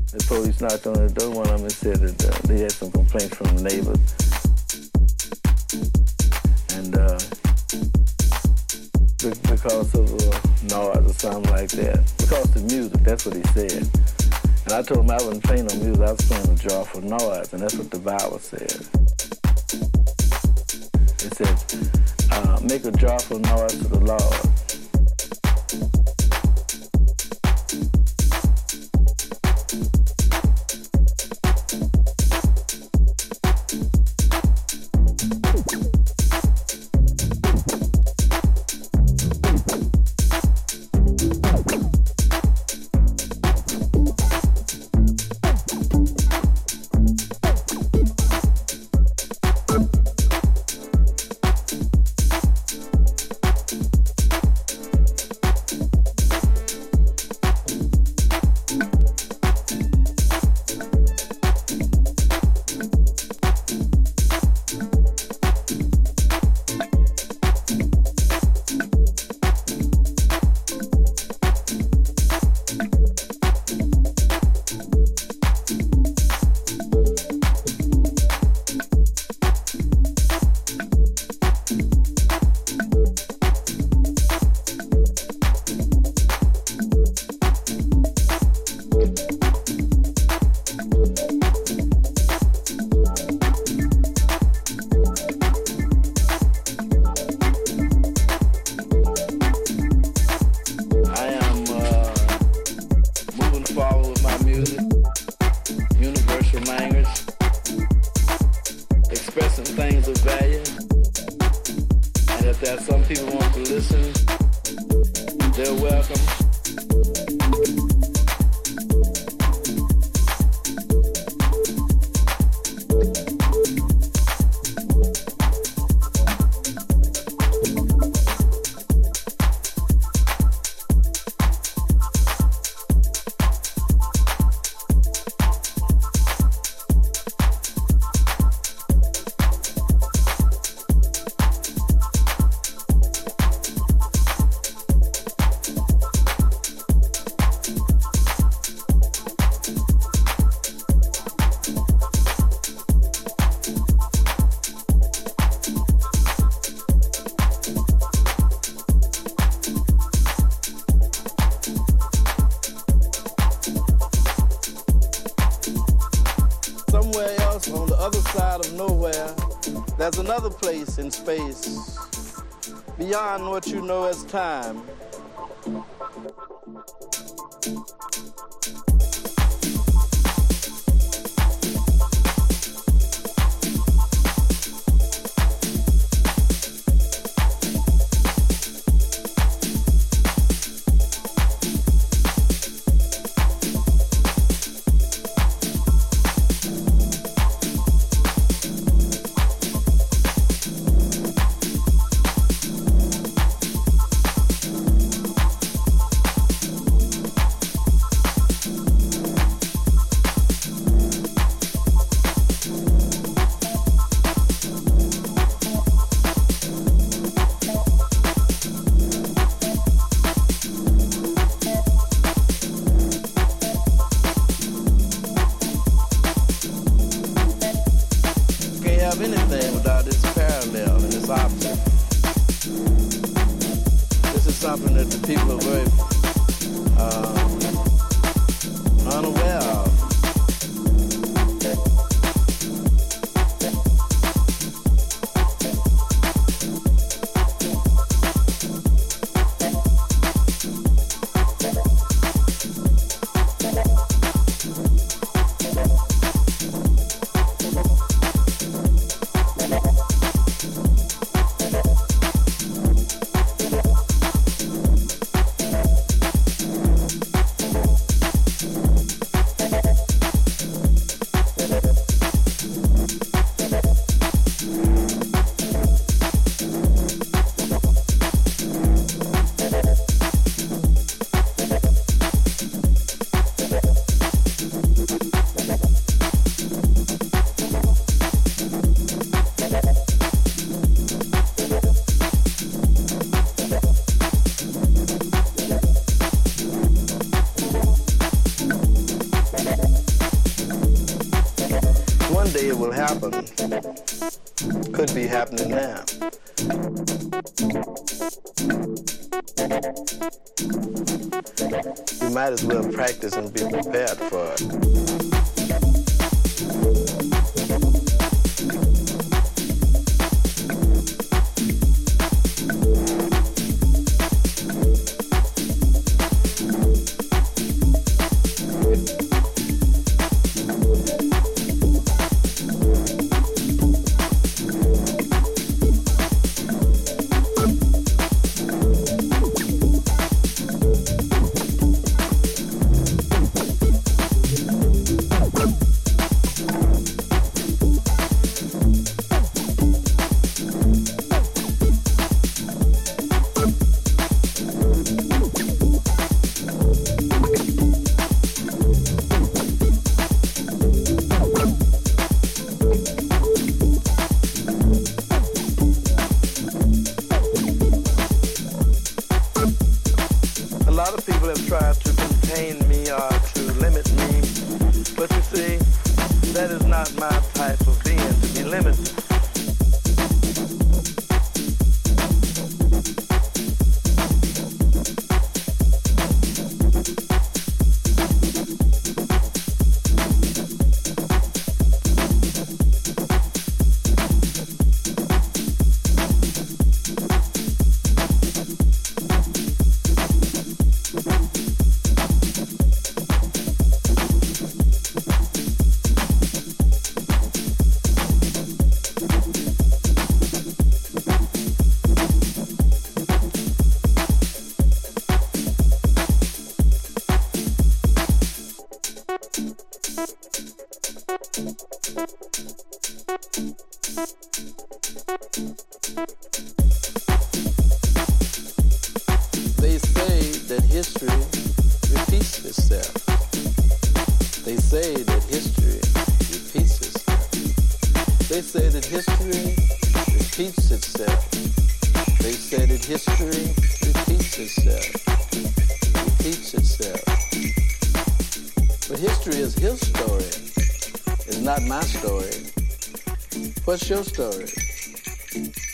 The police knocked on the door. One of them said that they had some complaints from the neighbors. And because of noise or something like that. Because of music, that's what he said. And I told him I wasn't playing no music, I was playing a joyful noise, and that's what the Bible said. It said, make a joyful noise to the Lord. There's another place in space beyond what you know as time. happened could be happening now. You might as well practice and be prepared for it. They say that history repeats itself. They say that history repeats itself. They say that history repeats itself. They say that history repeats itself. Repeats itself. But history is his story. It's not my story. What's your story?